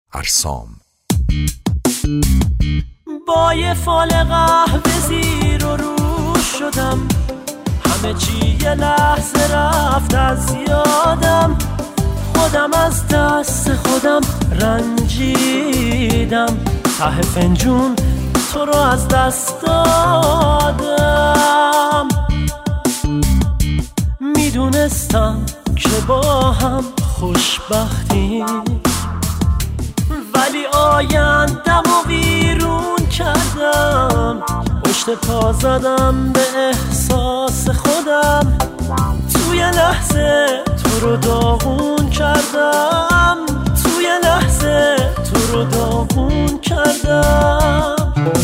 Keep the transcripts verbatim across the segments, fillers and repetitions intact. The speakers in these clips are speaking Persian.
ارسام. با یه فال قهوه زیر و روش شدم، همه چی یه لحظه رفت از یادم. خودم از دست خودم رنجیدم، ته فنجون تو رو از دست دادم. میدونستم که با هم خوشبختیم، ولی آیندم و ویرون کردم. پشت پا زدم به احساس خودم، توی لحظه تو رو داغون کردم. توی لحظه تو رو داغون کردم.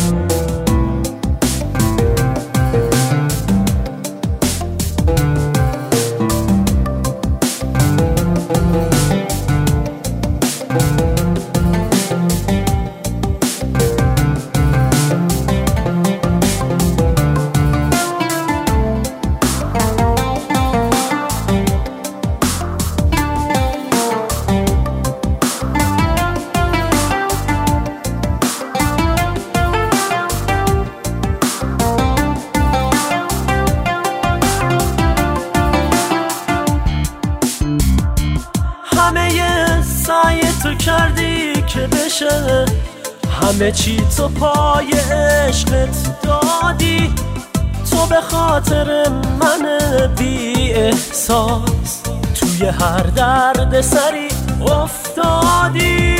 همه سعی تو کردی که بشه، همه چی تو پای عشقت دادی. تو به خاطر من بی احساس توی هر درد سری افتادی.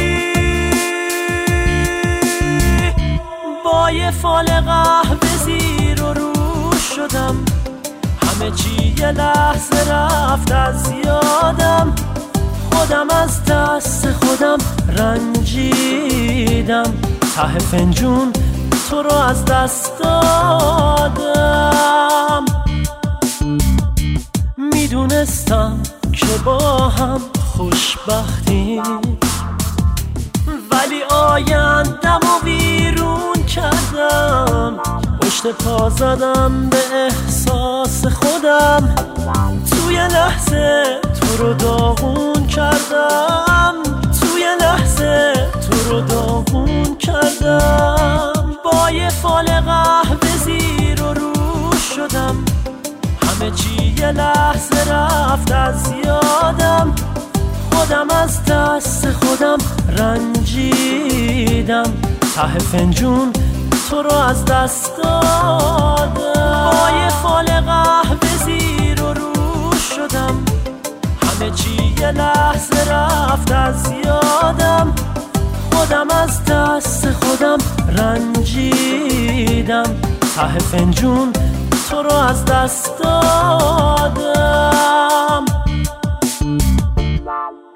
با یه فال قهوه زیر و روش شدم، همه چی یه لحظه رفت از یادم. خودم از دست خودم رنجیدم، ته فنجون تو رو از دست دادم. میدونستم که با هم خوشبختیم، ولی آیندم و ویرون کردم. پشت پا زدم به احساس خودم، توی لحظه تو رو داغون کردم. توی لحظه تو رو داغون کردم. با یه فال قهوه زیر و روش شدم، همه چی یه لحظه رفت از یادم. خودم از دست خودم رنجیدم، ته فنجون تو رو از دست دادم. با یه فال قهوه زیر و روش شدم، همه چی یه لحظه رفت از یادم. خودم از دست خودم رنجیدم، ته فنجون تو رو از دست دادم.